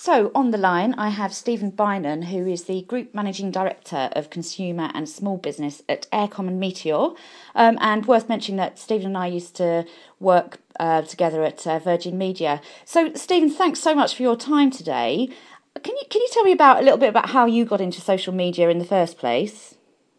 So on the line, I have Stephen Bynon, who is the Group Managing Director of Consumer and Small Business at Eircom and Meteor. And worth mentioning that Stephen and I used to work together at Virgin Media. So Stephen, thanks so much for your time today. Can you tell me a little bit about how you got into social media in the first place?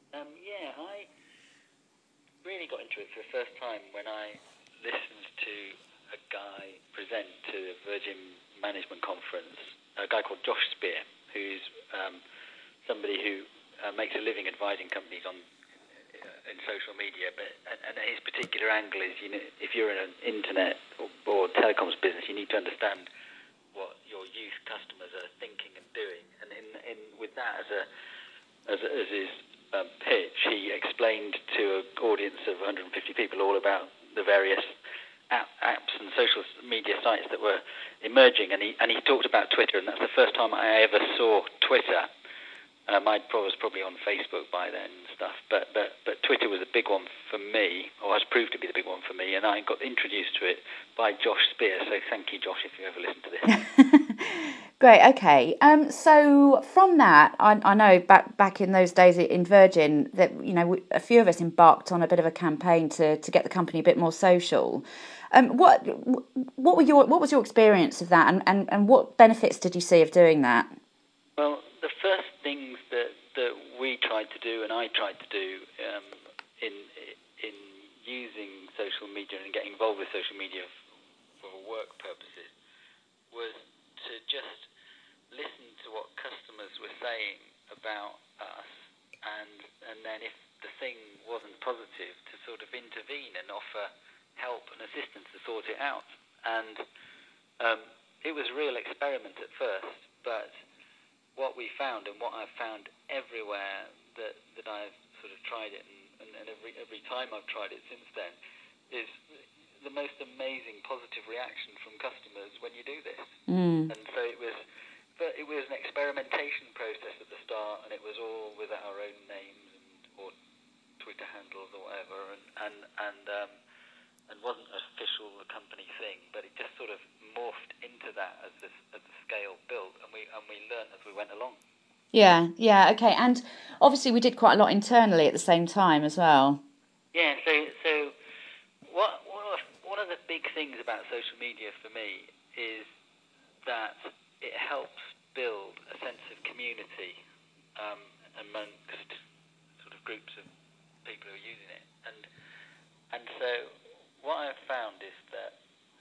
I really got into it for the first time when I listened to a guy present to the Virgin Management Conference, a guy called Josh Spear, who's somebody who makes a living advising companies on in social media. And his particular angle is, if you're in an internet or telecoms business, you need to understand what your youth customers are thinking and doing. And with that as his pitch, he explained to an audience of 150 people all about the various apps and social media sites that were emerging, and he talked about Twitter, and that's the first time I ever saw Twitter. I was probably on Facebook by then and stuff, but Twitter was a big one for me, or has proved to be the big one for me, and I got introduced to it by Josh Spear. So thank you, Josh, if you ever listen to this. Great. Okay. So from that, I know back in those days in Virgin that a few of us embarked on a bit of a campaign to get the company a bit more social. What was your experience of that, and what benefits did you see of doing that? Well, the first things that we tried to do, and I tried to do, in using social media and getting involved with social media for work purposes, was to just listen to what customers were saying about us, and then if the thing wasn't positive, to sort of intervene and offer help and assistance to sort it out. And it was a real experiment at first, but what we found, and what I've found everywhere that I've sort of tried it, and every time I've tried it since then, is the most amazing positive reaction from customers when you do this. And so it was an experimentation process at the start, and it was all with our own names or Twitter handles or whatever, and wasn't an official company thing, but it just sort of morphed into that as the scale built, and we learned as we went along. Yeah, okay. And obviously we did quite a lot internally at the same time as well. Yeah, so one of the big things about social media for me is that it helps build a sense of community amongst sort of groups of people who are using it, and so what I've found is that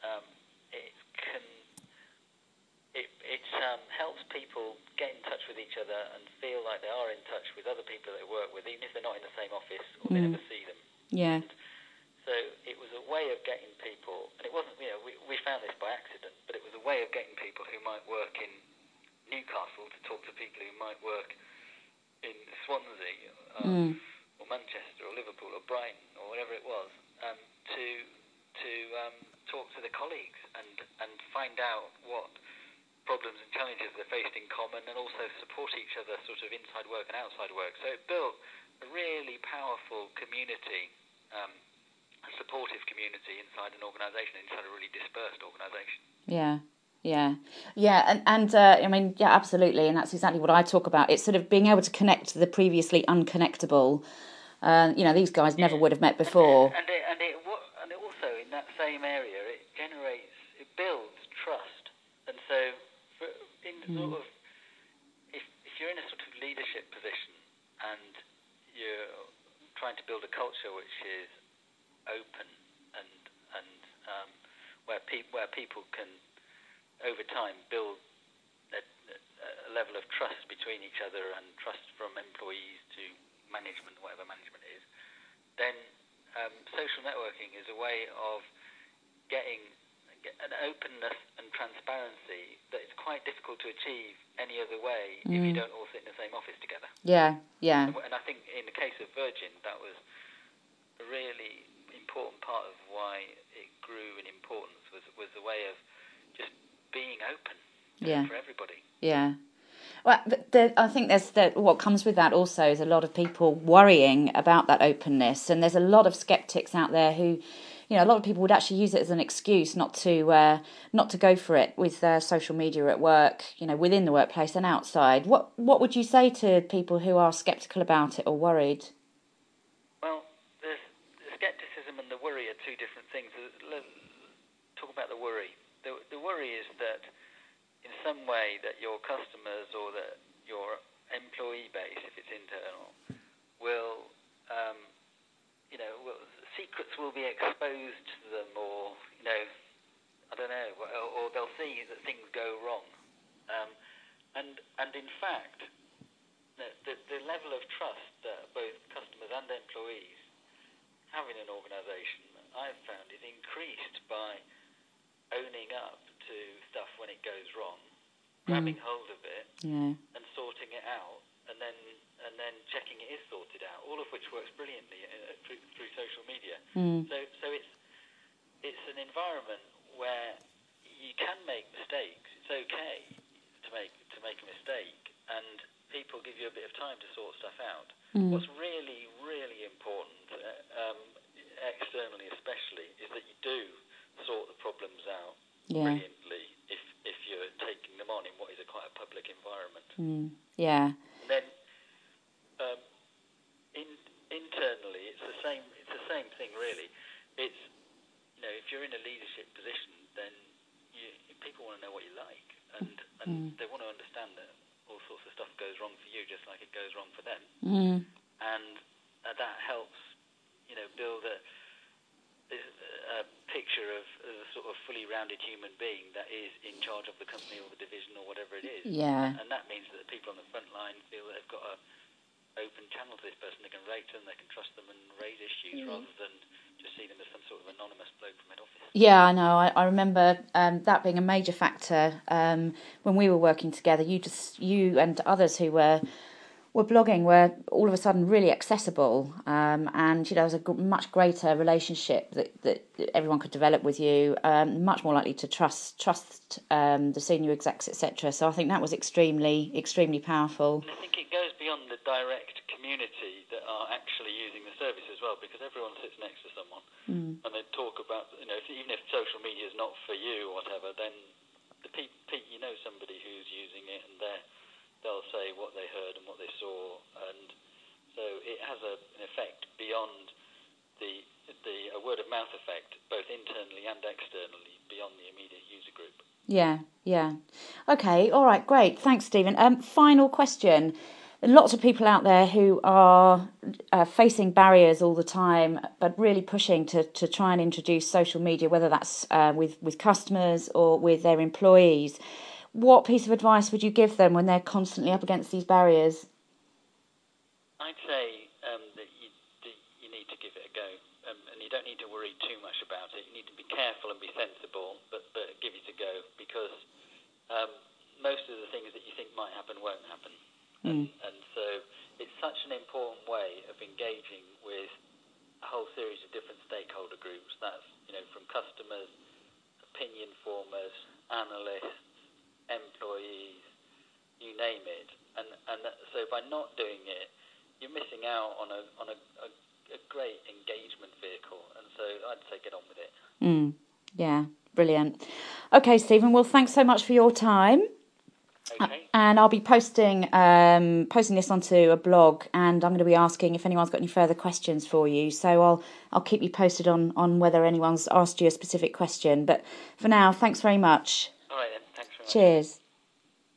it helps people get in touch with each other and feel like they are in touch with other people they work with, even if they're not in the same office or they never see them. Yeah. And so it was a way of getting people, and it wasn't, we found this by accident, but it was a way of getting people who might work in Newcastle to talk to people who might work in Swansea or Manchester or Liverpool or Brighton or whatever it was, to talk to their colleagues and find out what problems and challenges they faced in common, and also support each other sort of inside work and outside work. So it built a really powerful community, a supportive community inside an organisation, inside a really dispersed organisation. Yeah, and I mean, yeah, absolutely, and that's exactly what I talk about. It's sort of being able to connect the previously unconnectable. These guys never would have met before. And it also, in that same area, it builds trust. And so, if you're in a sort of leadership position and you're trying to build a culture which is open and where people can over time build a level of trust between each other and trust from employees to management, whatever management is, then social networking is a way of getting an openness and transparency that is quite difficult to achieve any other way if you don't all sit in the same office together. Yeah. And I think in the case of Virgin, that was a really important part of why it grew in importance, was the way of just being open for everybody. Yeah. Well, I think what comes with that also is a lot of people worrying about that openness, and there's a lot of skeptics out there who, a lot of people would actually use it as an excuse not to go for it with social media at work, within the workplace and outside. What would you say to people who are sceptical about it or worried? Well, the scepticism and the worry are two different things. Let's talk about the worry. The worry is that in some way that your customers or that your employee base, if it's internal, will secrets will be exposed to them, or I don't know, or they'll see that things go wrong, and in fact, the level of trust that both customers and employees have in an organisation, I've found, is increased by owning up to stuff when it goes wrong, grabbing hold of it, and sorting it out, and then checking it is sorted out. All of which works brilliantly through social media. So it's an environment where you can make mistakes. It's okay to make a mistake, and people give you a bit of time to sort stuff out. What's really, really important, externally especially, is that you do sort the problems out brilliantly if you're taking them on in what is quite a public environment. Yeah. And then internally, it's the same thing really. It's if you're in a leadership position, then people want to know what you like, and they want to understand that all sorts of stuff goes wrong for you, just like it goes wrong for them. And that helps, build a picture of a sort of fully rounded human being that is in charge of the company or the division or whatever it is. Yeah. And that means that the people on the front line feel that they've got an open channel to this person. They can rate them, they can trust them and raise issues rather than just see them as some sort of anonymous bloke from head office. Yeah, I know. I remember that being a major factor when we were working together. You and others who were blogging were all of a sudden really accessible, and there was a much greater relationship that everyone could develop with you, much more likely to trust the senior execs, etc. So I think that was extremely powerful. And I think it goes beyond the direct community that are actually using the service as well, because everyone sits next to someone and they talk about, even if social media is not for you or whatever, then somebody who's using it, and they'll say what they heard and what they saw, and so it has an effect beyond a word of mouth effect, both internally and externally, beyond the immediate user group. Yeah. Okay, all right, great. Thanks, Stephen. Final question. Lots of people out there who are facing barriers all the time, but really pushing to try and introduce social media, whether that's with customers or with their employees. What piece of advice would you give them when they're constantly up against these barriers? I'd say that you need to give it a go, and you don't need to worry too much about it. You need to be careful and be sensible, but give it a go, because most of the things that you think might happen won't happen. And so it's such an important way of engaging with a whole series of different stakeholder groups. That's, from customers, opinion formers, analysts, employees, you name it. And so by not doing it, you're missing out on a great engagement vehicle. And so I'd say get on with it. Yeah, brilliant. Okay, Stephen, well, thanks so much for your time. Okay. And I'll be posting this onto a blog, and I'm going to be asking if anyone's got any further questions for you. So I'll keep you posted on whether anyone's asked you a specific question. But for now, thanks very much. All right then. Thanks very much. Cheers.